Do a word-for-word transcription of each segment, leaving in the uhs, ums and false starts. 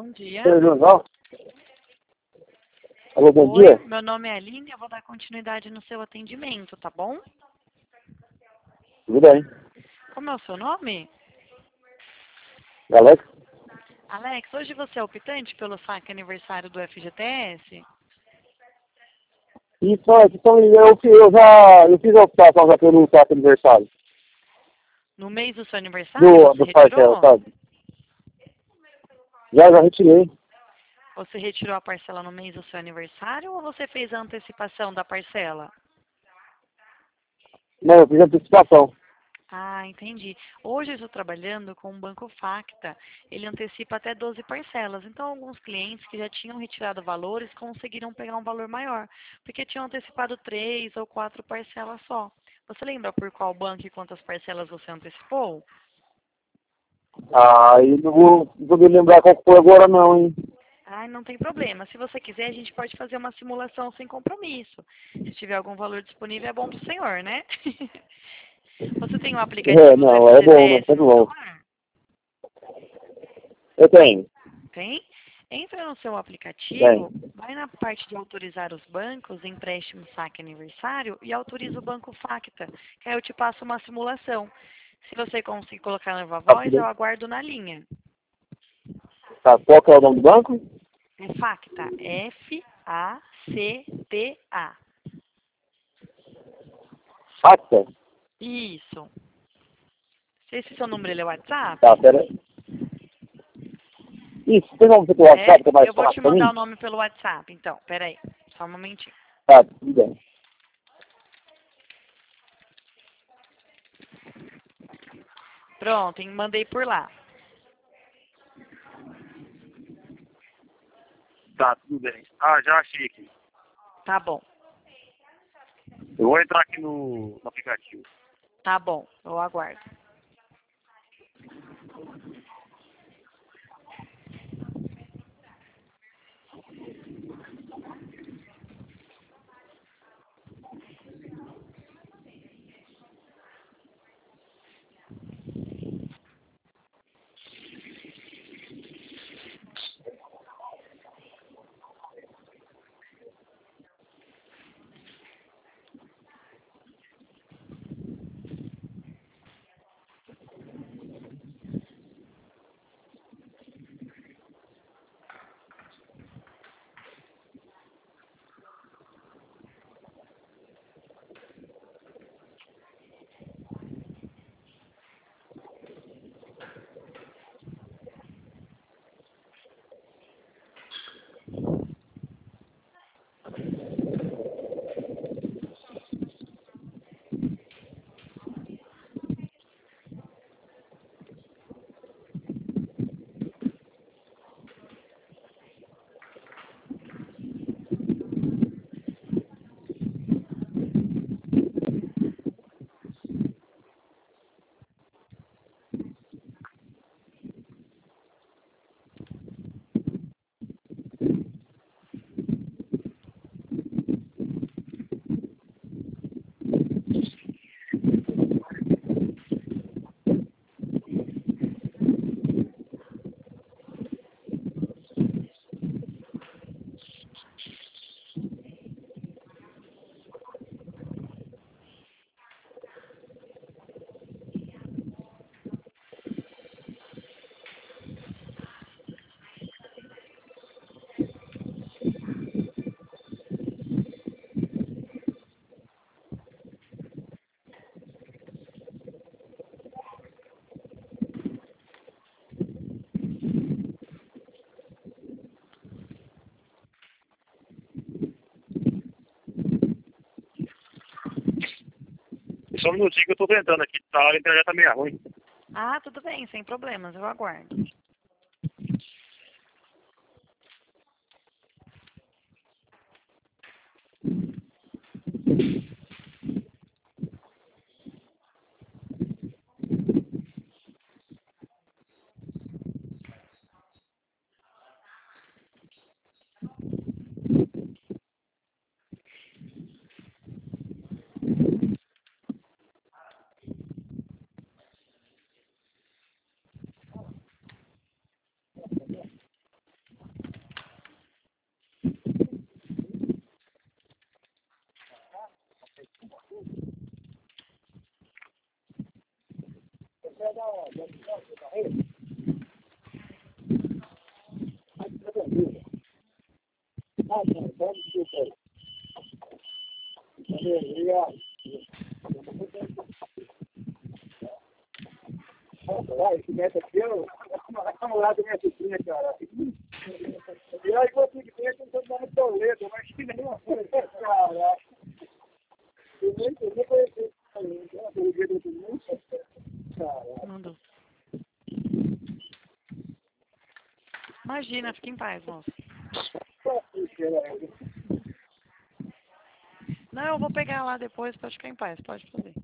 Bom dia. Jornal. Alô, bom Oi, dia. meu nome é Aline, eu vou dar continuidade no seu atendimento, tá bom? Tudo bem. Como é o seu nome? Alex? Alex, hoje você é optante pelo saque aniversário do F G T S? Isso, é, então, eu, fi- eu já eu fiz a optação já pelo saque aniversário. No mês do seu aniversário, Do, você do parcela, retirou? sabe? Já, já retirei. Você retirou a parcela no mês do seu aniversário ou você fez a antecipação da parcela? Não, eu fiz a antecipação. Ah, entendi. Hoje eu estou trabalhando com o Banco Facta. Ele antecipa até doze parcelas. Então, alguns clientes que já tinham retirado valores conseguiram pegar um valor maior, porque tinham antecipado três ou quatro parcelas só. Você lembra por qual banco e quantas parcelas você antecipou? Ah, e não vou, não vou me lembrar qual foi agora não, hein? Ai, não tem problema. Se você quiser, a gente pode fazer uma simulação sem compromisso. Se tiver algum valor disponível, é bom para o senhor, né? Você tem o É, aplicativo do não, é bom, não, F G T S tá no bom. celular? Eu tenho, Tem? Entra no seu tenho. aplicativo, vai na parte de autorizar os bancos, empréstimo, saque aniversário e autoriza o Banco Facta, que aí eu te passo uma simulação. Se você conseguir colocar na Tá, voz, eu tudo- aguardo na linha. tá, qual que é o nome do banco? É Facta, F A C T A. Facta? Isso. Se esse seu número ele é WhatsApp, Tá, pera. Isso, tem como você pelo é, WhatsApp que é mais eu vou te fácil pra mandar mim? o nome pelo WhatsApp. Então, peraí, só um momentinho. Tá, tudo bem. Pronto, mandei por lá. Tá, tudo bem. Ah, já achei aqui. Tá bom, Eu vou entrar aqui no, no aplicativo. tá bom, eu aguardo. Só um minutinho que eu tô tentando aqui. Tá, a internet tá meio ruim. Ah, tudo bem, sem problemas, eu aguardo. Esse neto aqui é o namorado da minha sobrinha, cara. E aí você que tem, eu tô dando boleto, mas que nenhuma coisa, cara. Eu nem conheci o jeito do mundo, cara. Mandou. Imagina, fica em paz, moço. Não, eu vou pegar lá depois, pode ficar em paz, pode fazer.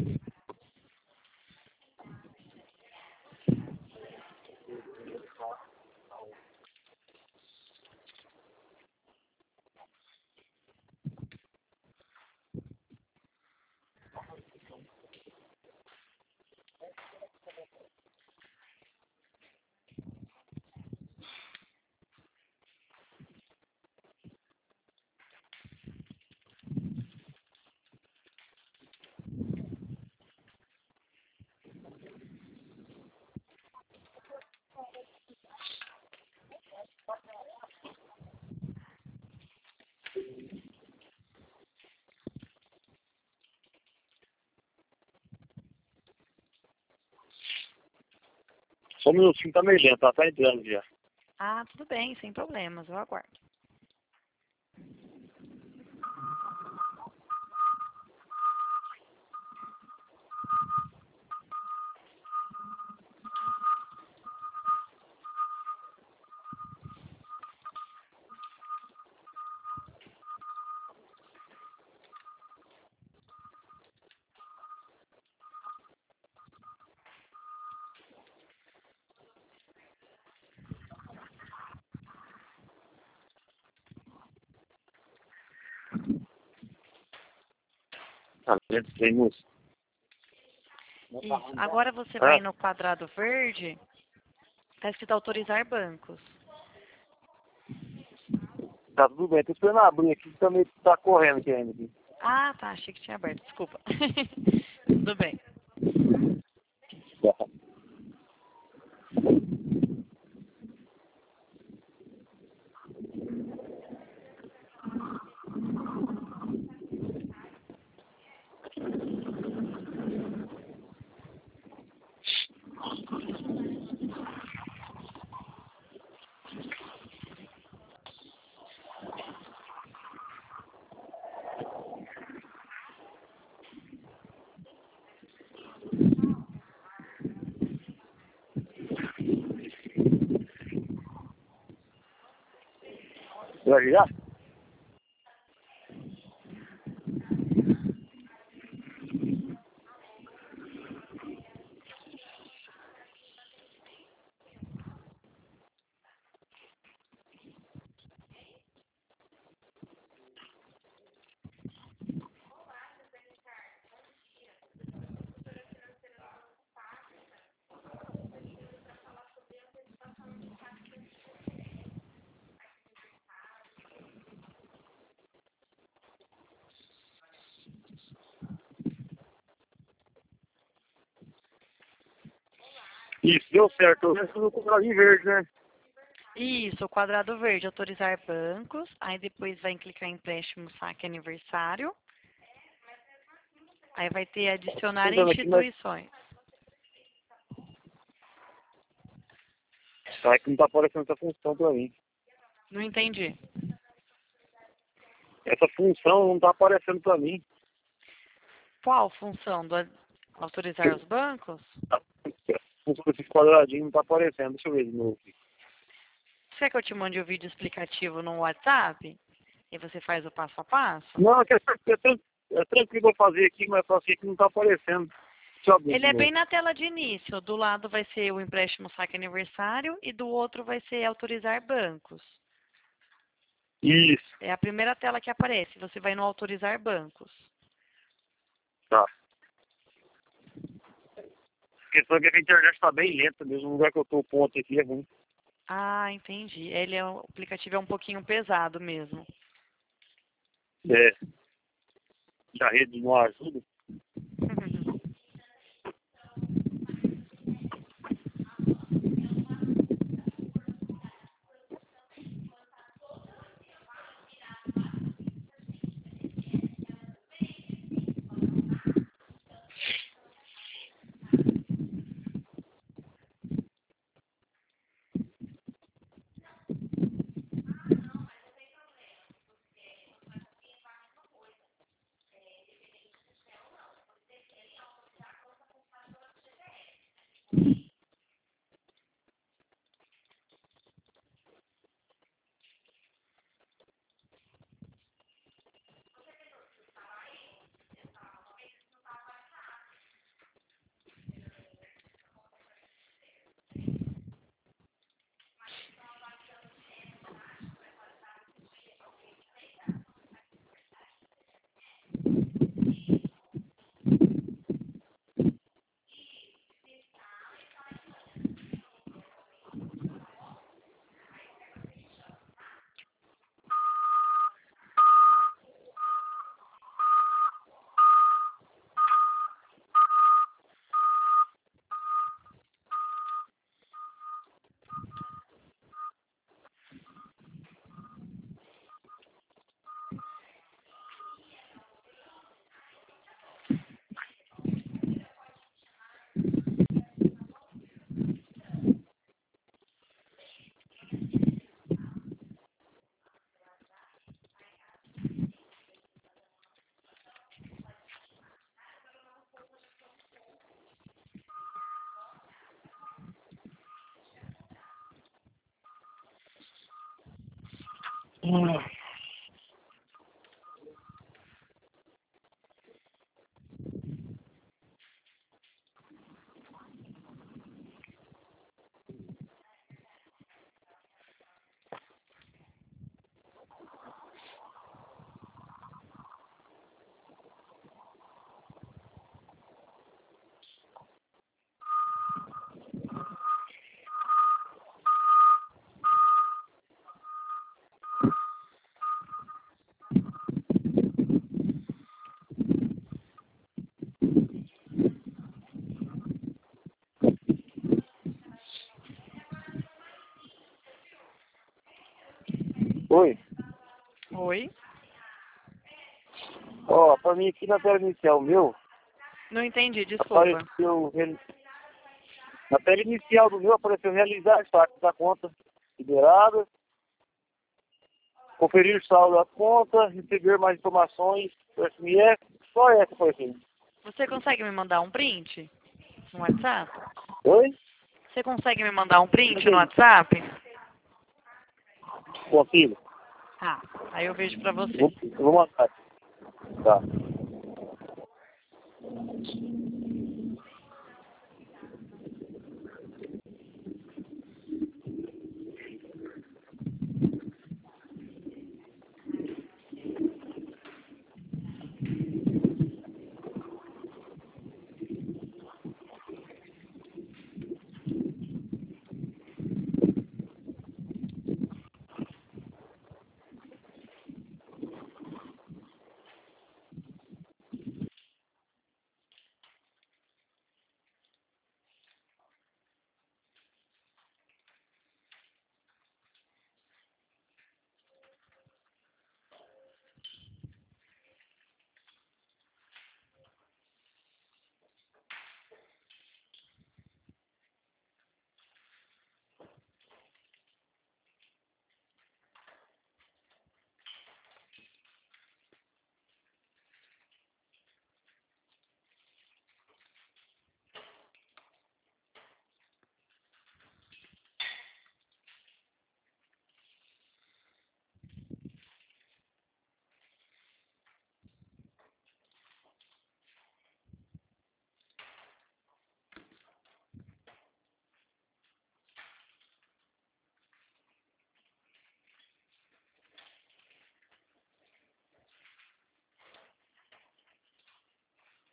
Só um minutinho, tá meio lento, tá, tá entrando já. Ah, tudo bem, sem problemas, eu aguardo. Tá lento, sem moço. Isso. Agora você vai no quadrado verde, tá escrito autorizar bancos. Tá tudo bem, tô esperando abrir aqui, que também tá correndo aqui ainda. Aqui. Ah, tá, achei que tinha aberto, desculpa. Tudo bem. Vai virar? Isso, deu certo. Eu resto no quadradinho verde, né? Isso, o quadrado verde, autorizar bancos, aí depois vai clicar em empréstimo, saque aniversário. Aí vai ter adicionar Tentando aqui, mas instituições. Tá que não tá aparecendo essa função pra mim. Não entendi. Essa função não tá aparecendo pra mim. Qual função? Do autorizar os bancos? A função desse quadradinho não tá aparecendo. Deixa eu ver de novo. Você quer que eu te mande o vídeo explicativo no WhatsApp? E você faz o passo a passo? Não, é, que é, é, tran- é tranquilo eu fazer aqui, mas só assim que não tá aparecendo. Deixa eu abrir Ele de é novo. bem na tela de início. Do lado vai ser o empréstimo saque aniversário e do outro vai ser autorizar bancos. Isso, É a primeira tela que aparece. Você vai no autorizar bancos. tá. A questão é que a internet tá bem lenta mesmo. O lugar que eu tô, o ponto aqui é ruim. Ah, entendi. Ele é, o aplicativo é um pouquinho pesado mesmo. É. E a rede não ajuda. Hum. Oi. Oi? Ó, pra mim aqui na tela inicial meu, Não entendi, desculpa. apareceu... reali- Na tela inicial do meu apareceu realizar saque da conta liberada, conferir o saldo da conta, receber mais informações do S M S, só essa foi assim. Você consegue me mandar um print no WhatsApp? Oi? Você consegue me mandar um print no WhatsApp? Consigo. Tá, aí eu vejo pra você. Vou, eu vou mandar. Tá.